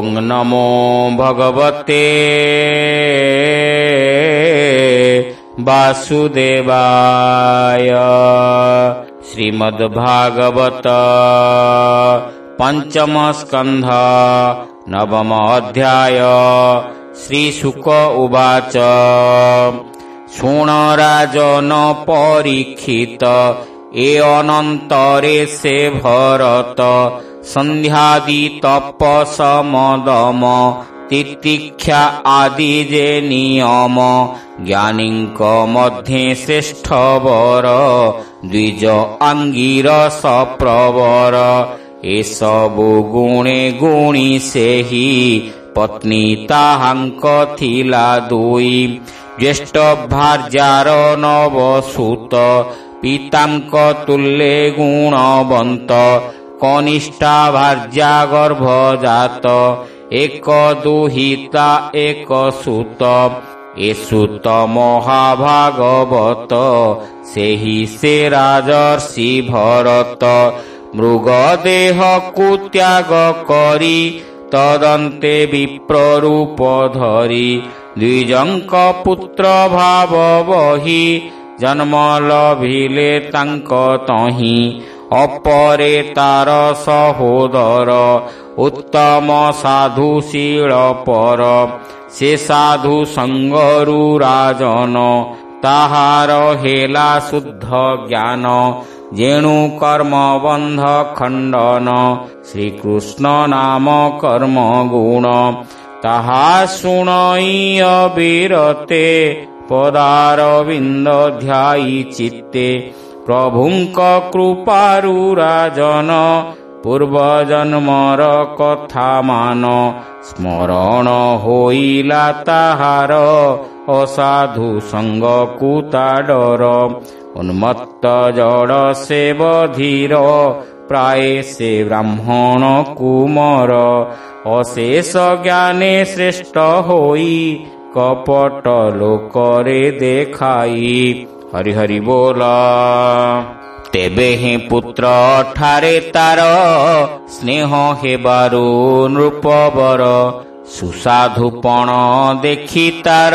ओं नमो भगवते वासुदेवाय। श्रीमद्भागवत पंचम स्कंध नवम अध्याय। श्रीशुक उवाच शृण राजन परीक्षित ए अनंतरे से भरत संध्यादि तपसमदम तितिक्षा आदि जे नियम ज्ञानीक मध्ये श्रेष्ठ वर द्विज आंगीर सप्रवर ए सबु गुणे गुणी सेहि पत्नी ताहांक थिला दुई ज्येष्ठ भार्यार नवसूत पितांक तुल्ये गुणवंत कनिष्ठा भार्या गर्भजात एक दुहिता एक सुत ए सुत महाभागवत सेहि से राजर्षि भरत मृगदेह को त्याग करी तदन्ते विप्ररूप धरी द्विजंक पुत्र भाव बही जन्म लभिले तांक तहि अपरे तार सहोदर उत्तम साधुशील पर से साधु संगरु राजन ताहार हेला शुद्ध ज्ञान जेणु कर्म बंध खंडन श्रीकृष्ण नाम कर्म गुण ताहा शुणई अविरते पदारविंद ध्यायी चित्ते प्रभुंक कृपारु राजन पूर्वजन्मर कथा मान स्मरण होइला ताहार असाधु संग कुता डर उन्मत्त जड़ से बधीर प्राय से ब्राह्मण कुमर अशेष ज्ञाने श्रेष्ठ होई कपट लोकरे देखाई। हरि हरि बोल। तेबे ही पुत्र ठारे तार स्नेह हेबारु नृपवर सुसाधुपण देखि तार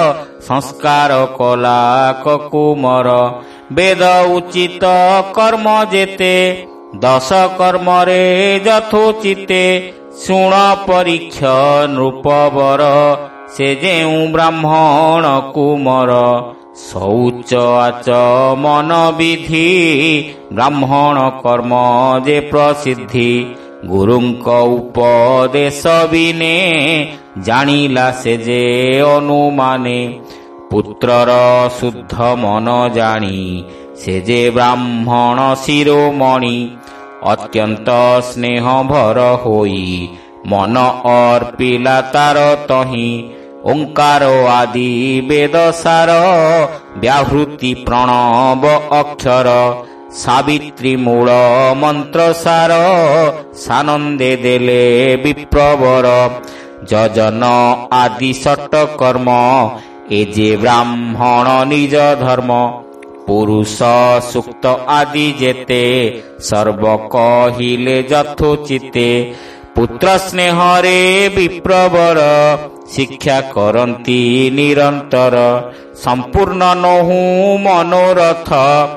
संस्कार कला कुमर वेद उचित कर्म जेते दश कर्मरे यथोचिते शुण परीक्ष नृपवर से जेउ ब्राह्मण कुमर शौच आचमन विधि ब्राह्मण कर्म जे प्रसिद्धि गुरुंक उपदेश बिने जानिला से जे अनुमाने पुत्रर शुद्ध मन जानी से जे ब्राह्मण शिरोमणि अत्यंत स्नेह भर होई मन अर्पिला तार तहि ओंकार आदि वेद सार व्याहृति प्रणव अक्षर सावित्री मूल मंत्र सार सानंदे देले विप्रवर जजन आदि सट कर्म ए जे ब्राह्मण निज धर्म पुरुष सुक्त आदि जेते सर्व कहिले यथोचिते पुत्र स्नेह रे विप्रवर शिक्षा करती निरंतर संपूर्ण नहु मनोरथ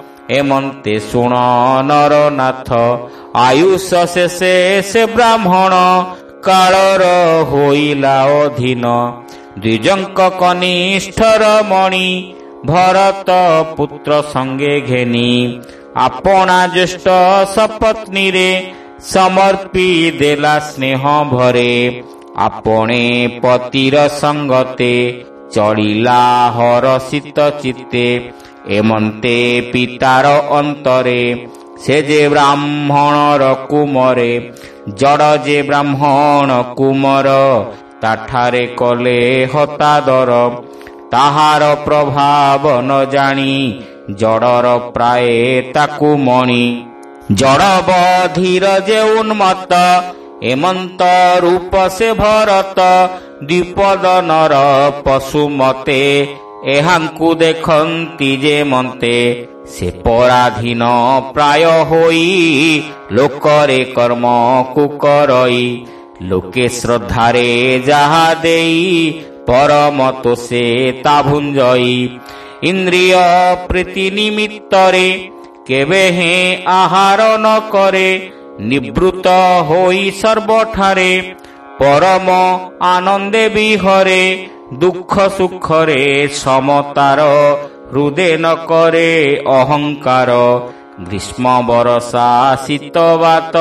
एमंते शुण नरनाथ आयुष शेषे से ब्राह्मण कालर होइला अधीन द्विजंक कनिष्ठर मणि भरत पुत्र संगे घेनी आपना ज्येष्ठ सपत्नी रे समर्पी देला स्नेह भरे आपणे पतिर संगते चढ़िला हरषित चित्ते एमंते पितार अंतरे से जे ब्राह्मणर कुमरे जड़ जे ब्राह्मण कुमर ताठारे कले हतादर ताहार प्रभाव न जानी जड़र प्राय ताकु मणि जड़ बधीर जे उन्मत्त एमंत रूप से भरत द्विपद नर पशु मते एहांकु देखंती जे मन्ते से पराधीन प्राय होई लोकरे कर्म कुकरई ଲୋକେ ଶ୍ରଦ୍ଧାରେ ଯାହା ଦେଇ ପରମ ତୋଷେ ତା ଭୁଞ୍ଜଇ। ଇନ୍ଦ୍ରିୟ ପ୍ରୀତି ନିମିତ୍ତରେ କେବେ ହେଁ ଆହାର ନ କରେ। ନିବୃତ୍ତ ହୋଇ ସର୍ବଠାରେ ପରମ ଆନନ୍ଦେ ବିହରେ। ଦୁଃଖ ସୁଖରେ ସମତାର ହୃଦେ ନ କରେ ଅହଙ୍କାର। ଗ୍ରୀଷ୍ମ ବର୍ଷା ଶୀତ ବାତ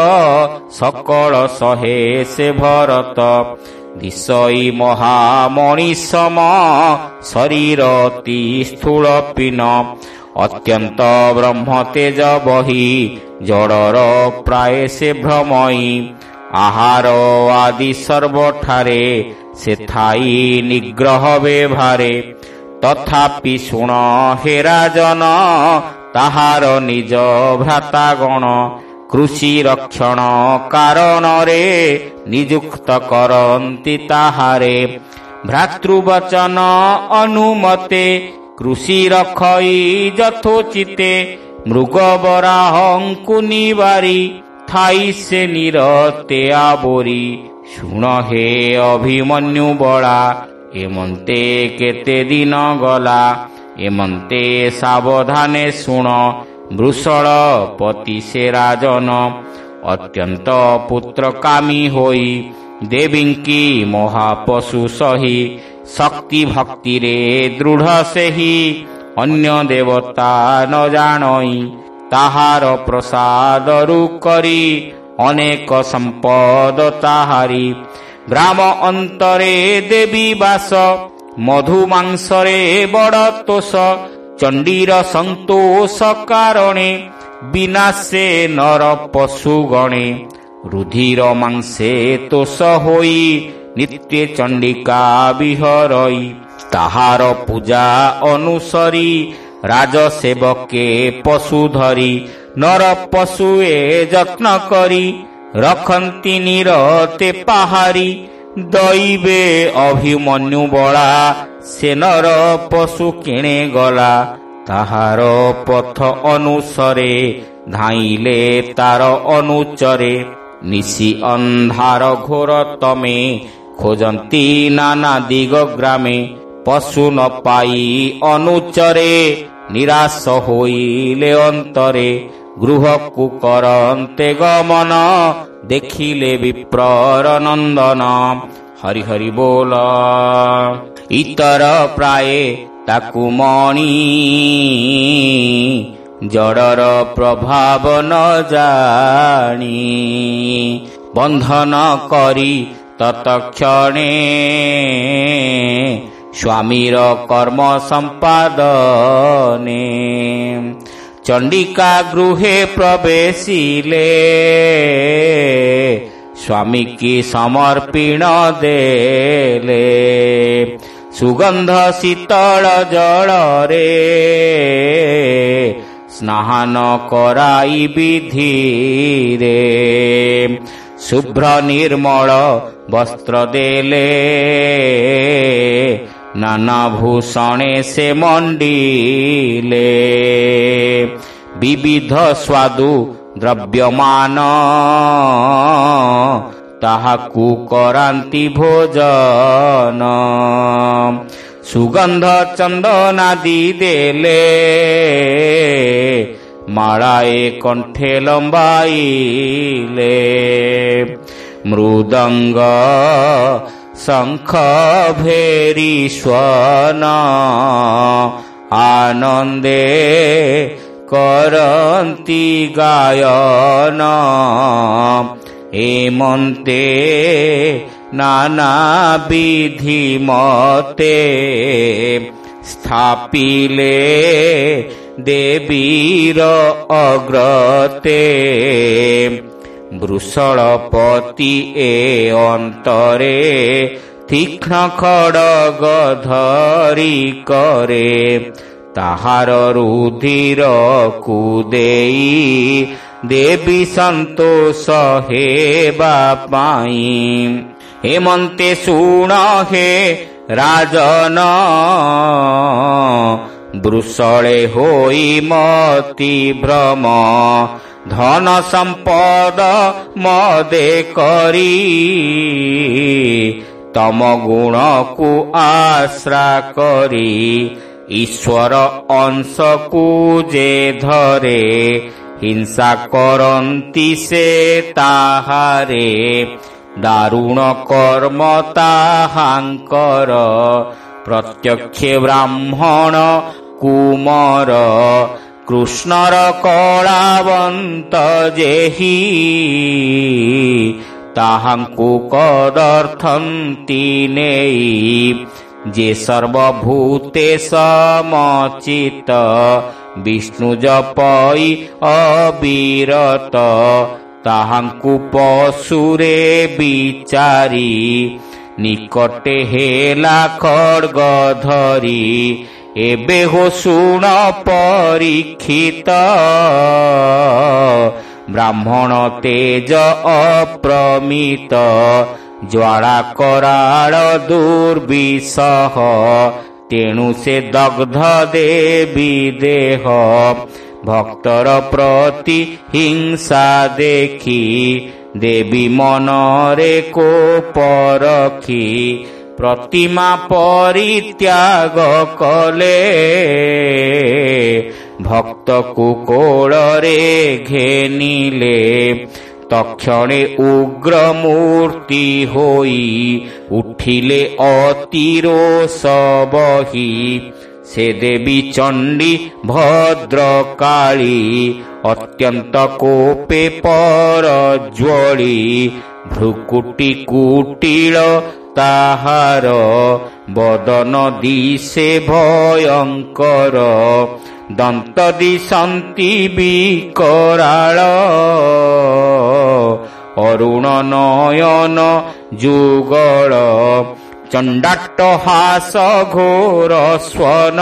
ସକଳ ସହେ ସେ ଭରତ। ଦିଶଇ ମହାମଣିଷମ ଶରୀର ଅତି ସ୍ଥୂଳ ପିନ। ଅତ୍ୟନ୍ତ ବ୍ରହ୍ମ ତେଜ ବହି ଜଡ଼ର ପ୍ରାୟ ସେ ଭ୍ରମଇ। ଆହାର ଆଦି ସର୍ବଠାରେ ସେ ଥାଇ ନିଗ୍ରହ ବ୍ୟବହାରେ। ତଥାପି ଶୁଣ ହେ ରାଜନ ତାହାର ନିଜ ଭ୍ରାତାଗଣ। କୃଷି ରକ୍ଷଣ କାରଣରେ ନିଯୁକ୍ତ କରନ୍ତି ତାହାରେ। ଭ୍ରାତୃବଚନ ଅନୁମତେ କୃଷି ରଖଇ ଯଥୋଚିତେ। ମୃଗ ବରାହଙ୍କୁ ନିବାରି ଥାଇ ସେ ନିରତେ ଆବୋରି। ଶୁଣ ହେ ଅଭିମନ୍ୟୁ ବଳା ଏମନ୍ତେ କେତେ ଦିନ ଗଲା। ଏମନ୍ତେ ସାବଧାନେ ଶୁଣ ବୃଷଳ ପତି ସେ ରାଜନ। ଅତ୍ୟନ୍ତ ପୁତ୍ରକାମୀ ହୋଇ ଦେବୀଙ୍କି ମହାପଶୁ ସହି। ଶକ୍ତି ଭକ୍ତିରେ ଦୃଢ଼ ସେହି ଅନ୍ୟ ଦେବତା ନ ଜାଣଇ। ତାହାର ପ୍ରସାଦରୁ କରି ଅନେକ ସମ୍ପଦ ତାହାରି। ଗ୍ରାମ ଅନ୍ତରେ ଦେବୀ ବାସ ମଧୁ ମାଂସରେ ବଡ଼ ତୋଷ। ଚଣ୍ଡୀର ସନ୍ତୋଷ କାରଣେ ବିନାଶେ ନର ପଶୁ ଗଣେ। ରୁଧିର ମାଂସେ ତୋଷ ହୋଇ ନିତ୍ୟ ଚଣ୍ଡିକା ବିହରଇ। ତାହାର ପୂଜା ଅନୁସରି ରାଜସେବକେ ପଶୁ ଧରି। ନର ପଶୁଏ ଯତ୍ନ କରି ରଖନ୍ତି ନିରତେ ପାହାରି। ଦଇବେ ଅଭିମନ୍ୟୁ ବଳା ସେ ନର ପଶୁ କିଣେ ଗଲା। ତାହାର ପଥ ଅନୁସରେ ଧାଇଁଲେ ତାର ଅନୁଚରେ। ନିଶି ଅନ୍ଧାର ଘୋର ତମେ ଖୋଜନ୍ତି ନାନା ଦିଗ ଗ୍ରାମେ। ପଶୁ ନ ପାଇ ଅନୁଚରେ ନିରାଶ ହୋଇଲେ ଅନ୍ତରେ। ଗୃହକୁ କରନ୍ତେ ଗମନ ଦେଖିଲେ ବିପ୍ରର ନନ୍ଦନ। ହରି ହରି ବୋଲ। ଇତର ପ୍ରାୟ ତାକୁ ମଣି ଜଡ଼ର ପ୍ରଭାବ ନ ଜାଣି। ବନ୍ଧନ କରି ତତକ୍ଷଣେ ସ୍ୱାମୀର କର୍ମ ସମ୍ପାଦନେ। ଚଣ୍ଡିକା ଗୃହେ ପ୍ରବେଶିଲେ ସ୍ୱାମୀ କି ସମର୍ପଣ ଦେଲେ। ସୁଗନ୍ଧ ଶୀତଳ ଜଳରେ ସ୍ନାନ କରାଇ ବିଧିରେ। ଶୁଭ୍ର ନିର୍ମଳ ବସ୍ତ୍ର ଦେଲେ ନାନା ଭୂଷଣେ ସେ ମଣ୍ଡିଲେ। ବିବିଧ ସ୍ୱାଦୁ ଦ୍ରବ୍ୟମାନ ତାହାକୁ କରାନ୍ତି ଭୋଜନ। ସୁଗନ୍ଧ ଚନ୍ଦନାଦି ଦେଲେ ମାଳାଏ କଣ୍ଠେ ଲମ୍ବାଇଲେ। ମୃଦଙ୍ଗ ଶଙ୍ଖ ଭେରି ସ୍ୱନ ଆନନ୍ଦେ କରନ୍ତି ଗାୟନ। ଏମନ୍ତେ ନାନା ବିଧି ମତେ ସ୍ଥାପିଲେ ଦେବୀର ଅଗ୍ରତେ। ବୃଷଳପତି ଏ ଅନ୍ତରେ ତୀକ୍ଷ୍ଣ ଖଡ଼ଗ ଧରି କରେ। ତାହାର ରୁଧିରକୁ ଦେଇ ଦେବୀ ସନ୍ତୋଷ ହେବା ପାଇଁ। ଏମନ୍ତେ ଶୁଣ ହେ ରାଜନ ବୃଷଳେ ହୋଇ ମତି ଭ୍ରମ। ଧନ ସମ୍ପଦ ମଦେ କରି ତମ ଗୁଣକୁ ଆଶ୍ରା କରି ଈଶ୍ୱର ଅଂଶକୁ ଯେ ଧରେ ହିଂସା କରନ୍ତି ସେ ତାହାରେ ଦାରୁଣ କର୍ମ ତାହାଙ୍କର ପ୍ରତ୍ୟକ୍ଷ ବ୍ରାହ୍ମଣ କୁମର କୃଷ୍ଣର କଳାବନ୍ତ ଯେହି ତାହାଙ୍କୁ କଦର୍ଥନ୍ତି ନେଇ ଯେ ସର୍ବଭୂତେ ସମଚିତ ବିଷ୍ଣୁ ଜପଇ ଅବିରତ ତାହାଙ୍କୁ ପଶୁରେ ବିଚାରି ନିକଟେ ହେଲା ଖଡ୍ଗ ଧରି ଏବେ ହୋ ଶୁଣ ପରୀକ୍ଷିତ ବ୍ରାହ୍ମଣ ତେଜ ଅପ୍ରମିତ ଜ୍ୱାଳା କରାଳ ଦୁର୍ବିସହ ତେଣୁ ସେ ଦଗ୍ଧ ଦେବୀ ଦେହ ଭକ୍ତର ପ୍ରତି ହିଂସା ଦେଖି ଦେବୀ ମନରେ କୋପ ରଖି ପ୍ରତିମା ପରିତ୍ୟାଗ କଲେ ଭକ୍ତକୁ କୋଳରେ ଘେନିଲେ ତକ୍ଷଣେ ଉଗ୍ର ମୂର୍ତ୍ତି ହୋଇ ଉଠିଲେ ଅତି ରୋଷ ବହି ସେ ଦେବୀ ଚଣ୍ଡୀ ଭଦ୍ରକାଳୀ ଅତ୍ୟନ୍ତ କୋପେ ପରଜ୍ୱଳି ଭ୍ରୁକୁଟି କୁଟିଳ ତାହାର ବଦନ ଦିଶେ ଭୟଙ୍କର ଦନ୍ତ ଦିଶନ୍ତି ବିକରାଳ ଅରୁଣ ନୟନ ଯୁଗଳ ଚଣ୍ଡାଟ୍ଟହାସ ଘୋର ସ୍ୱନ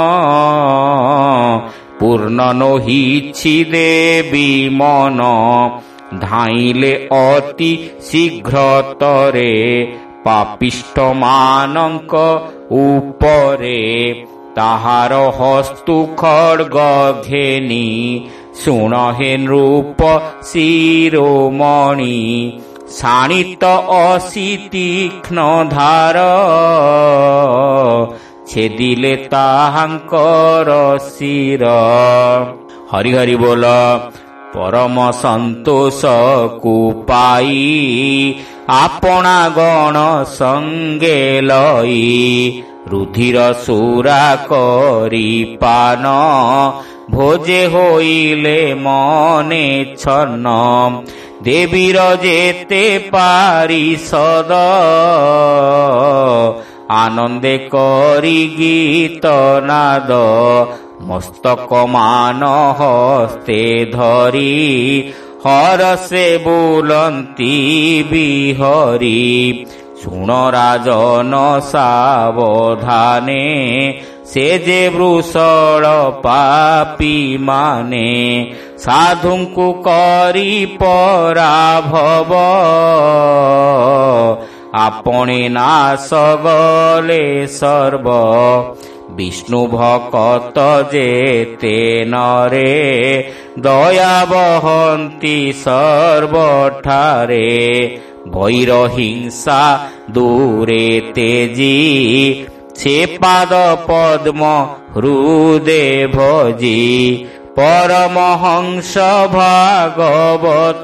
ପୂର୍ଣ୍ଣ ନୋହିଛି ଦେବୀ ମନ ଧାଇଁଲେ ଅତି ଶୀଘ୍ରତରେ ପାପିଷ୍ଠ ମାନଙ୍କ ଉପରେ ତାହାର ହସ୍ତୁ ଖଡ୍ଗ ଘେନି ଶୁଣ ହେ ନୃପ ଶିରୋମଣି ଶାଣିତ ଅସି ତୀକ୍ଷ୍ଣ ଧାର ଛେଦିଲେ ତାହାଙ୍କର ଶିର। ହରି ହରି ବୋଲ। ପରମ ସନ୍ତୋଷକୁ ପାଇ ଆପଣା ଗଣ ସଙ୍ଗେ ଲଇ ରୁଧିର ସୁରା କରି ପାନ ଭୋଜେ ହୋଇଲେ ମନେ ଛନ୍ନ ଦେବୀର ଯେତେ ପାରିଷଦ ଆନନ୍ଦେ କରି ଗୀତ ନାଦ ମସ୍ତକ ମାନ ହସ୍ତେ ଧରି ହରସେ ବୁଲନ୍ତି ବିହରି ଶୁଣ ରାଜନ ସାବଧାନେ ସେ ଯେ ବୃଷଳ ପାପୀ ମାନେ ସାଧୁଙ୍କୁ କରି ପରାଭବ ଆପଣେ ନାଶ ଗଲେ ସର୍ବ ବିଷ୍ଣୁ ଭକତ ଯେତେ ନରେ ଦୟା ବହନ୍ତି ସର୍ବଠାରେ ବୈର ହିଂସା ଦୂରେ ତେଜି ସେ ପାଦ ପଦ୍ମ ହୃଦେ ଭଜି ପରମହଂସ ଭାଗବତ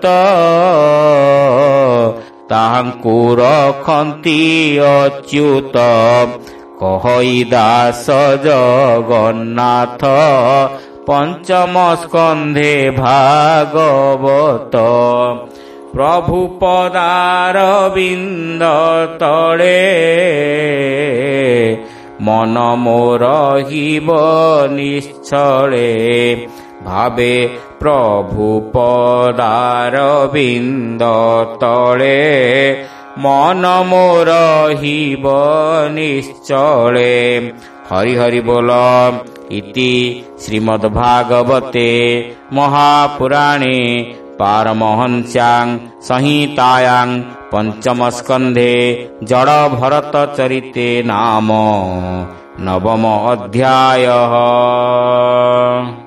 ତାହାଙ୍କୁ ରଖନ୍ତି ଅଚ୍ୟୁତ କହଇ ଦାସ ଜଗନ୍ନାଥ ପଞ୍ଚମ ସ୍କନ୍ଧେ ଭାଗବତ। ପ୍ରଭୁ ପଦାରବିନ୍ଦ ତଳେ ମନ ମୋର ରହିବ ନିଶ୍ଚଳେ ଭାବେ ପ୍ରଭୁ ପଦାରବିନ୍ଦ ତଳେ ମନ ମୋର ରହିବ ନିଶ୍ଚଳେ। ହରି ହରି ବୋଲ। ଇତି ଶ୍ରୀମଦ୍ଭାଗବତେ ମହାପୁରାଣେ ପାରମହଂସ୍ୟାଂ ସଂହିତାୟାଂ ପଞ୍ଚମ ସ୍କନ୍ଧେ ଜଡ଼ ଭରତ ଚରିତେ ନାମ ନବମ ଅଧ୍ୟାୟ।